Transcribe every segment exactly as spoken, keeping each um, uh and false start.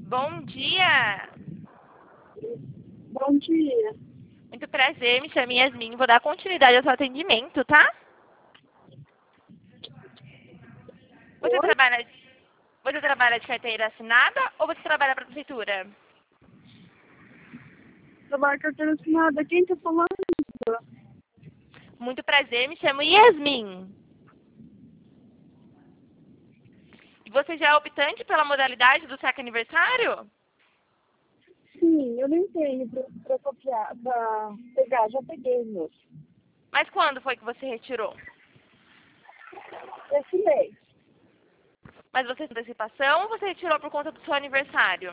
Bom dia! Bom dia. Muito prazer, me chamo Yasmin. Vou dar continuidade ao seu atendimento, tá? Você Oi? trabalha, você trabalha de carteira assinada ou você trabalha para a prefeitura? Trabalho carteira assinada. Quem tá falando? Muito prazer, me chamo Yasmin. E você já é optante pela modalidade do saque aniversário? Sim, eu nem tenho pra, pra copiar, pra pegar. Já peguei meus. Mas quando foi que você retirou? Esse mês. Mas você fez antecipação ou você retirou por conta do seu aniversário?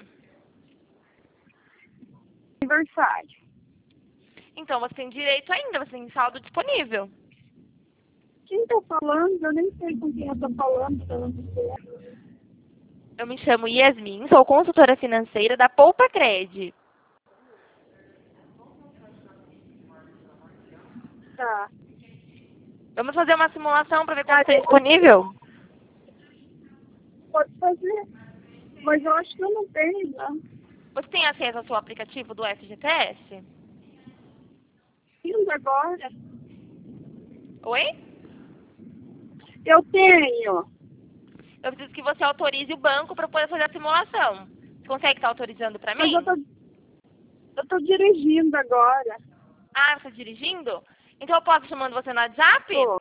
Aniversário. Então, você tem direito ainda, você tem saldo disponível. Quem tá falando? Eu nem sei com quem eu tô falando. Eu não sei. Eu me chamo Yasmin, sou consultora financeira da Poupa Cred. Tá. Vamos fazer uma simulação para ver quando tem disponível? Pode fazer. Mas eu acho que eu não tenho, não. Você tem acesso ao seu aplicativo do F G T S? Indo agora. Oi? Eu tenho. Eu preciso que você autorize o banco para poder fazer a simulação. Você consegue estar autorizando para Mas mim? eu tô, eu tô dirigindo agora. Ah, você está dirigindo? Então eu posso estar chamando você no WhatsApp? Tô.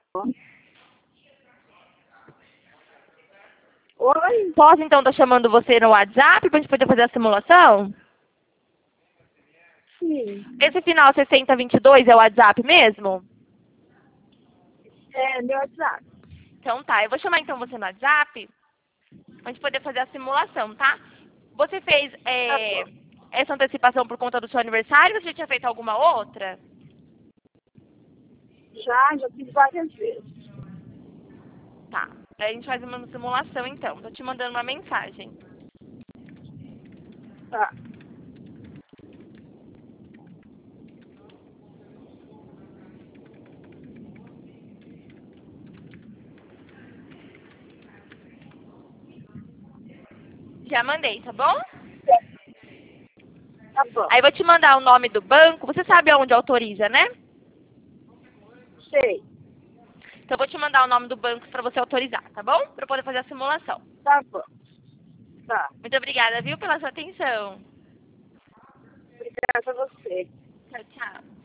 Oi? Posso então estar chamando você no WhatsApp para a gente poder fazer a simulação? Sim. Esse final sessenta vinte e dois é o WhatsApp mesmo? É, meu WhatsApp. Então tá, eu vou chamar então você no WhatsApp pra gente poder fazer a simulação, tá? Você fez Tá é, bom. essa antecipação por conta do seu aniversário ou você já tinha feito alguma outra? Já, já fiz várias vezes. Tá, aí a gente faz uma simulação então. Tô te mandando uma mensagem. Tá. Já mandei, tá bom? Tá bom. Aí eu vou te mandar o nome do banco. Você sabe aonde autoriza, né? Sei. Então eu vou te mandar o nome do banco para você autorizar, tá bom? Para poder fazer a simulação. Tá bom. Tá. Muito obrigada, viu, pela sua atenção. Obrigada a você. Tchau, tchau.